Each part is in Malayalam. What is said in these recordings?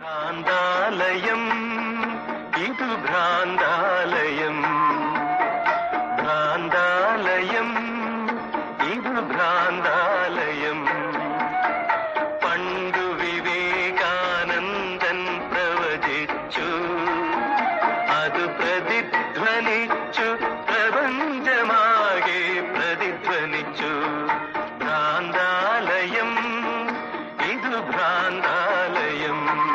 ഭ്രാന്താലയം, ഇതു ഭ്രാന്താലയം, ഭ്രാന്താലയം, ഇതു ഭ്രാന്താലയം. പണ്ടു വിവേകാനന്ദൻ പ്രവചിച്ചു, അത് പ്രതിധ്വനിച്ചു, പ്രപഞ്ചമാകെ പ്രതിധ്വനിച്ചു. ഭ്രാന്താലയം, ഇതു ഭ്രാന്താലയം,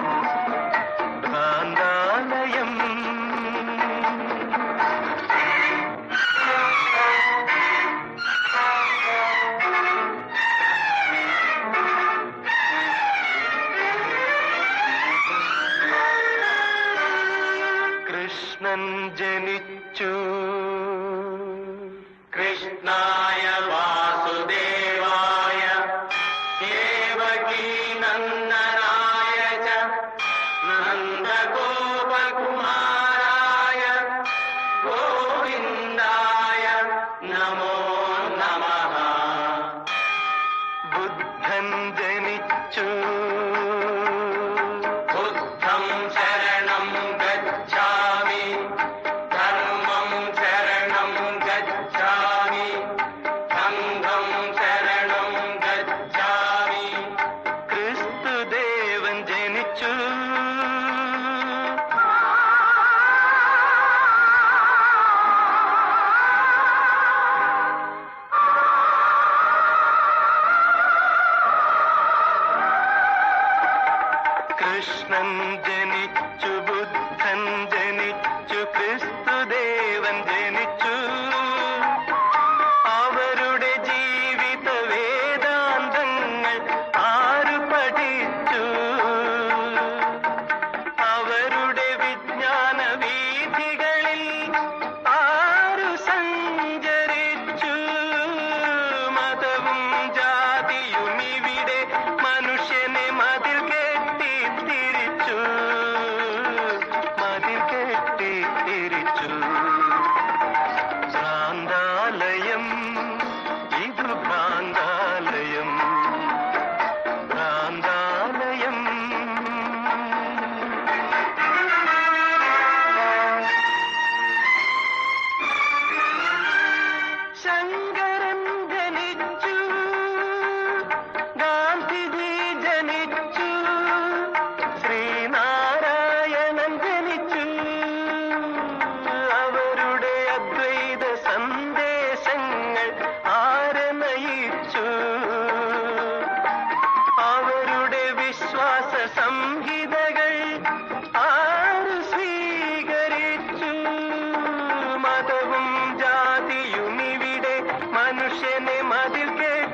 ഭ്രാന്താലയം. കൃഷ്ണൻ ജനിച്ചു, കൃഷ്ണായ വാസുദേവായ ദേവകീ നന്ദനായ ച നന്ദഗോപകുമാരായ ഗോവിന്ദായ നമോ നമഃ. ബുദ്ധൻ ജനിച്ചു, ബുദ്ധം ശരണം ഗച്ഛാമി, ധർമ്മം ശരണം ഗച്ഛാമി, സംഘം ശരണം ഗച്ഛാമി. ക്രിസ്തുദേവൻ ജനിച്ചു, കൃഷ്ണൻ ജനിച്ചു, ബുദ്ധൻ ജനിച്ചു, ക്രിസ്തുദേവൻ ജനിച്ചു. അവരുടെ ജീവിത വേദാന്തങ്ങൾ ആര് പഠിച്ചു? അവരുടെ വിജ്ഞാന വീഥികളിൽ ആരു സഞ്ചരിച്ചു? മതവും ജാതിയും ഇവിടെ മനുഷ്യനെ മതിൽ കെട്ടി തിരിച്ചു, മതിൽ കെട്ടി തിരിച്ചു. ഭ്രാന്താലയം, ഇതു ഭ്രാന്താലയം, ഭ്രാന്താലയം. ശങ്കരൻ ജനിച്ചു, ഗാന്ധിജി ജനിച്ചു, ശ്രീനാരായണൻ ജനിച്ചു. അവരുടെ അദ്വൈത സന്ദേശങ്ങൾ ആരെ നയിച്ചു? അവരുടെ വിശ്വാസ സംഹിതകൾ ആര് സ്വീകരിച്ചു? മതവും ജാതിയും ഇവിടെ മനുഷ്യനെ മതിൽ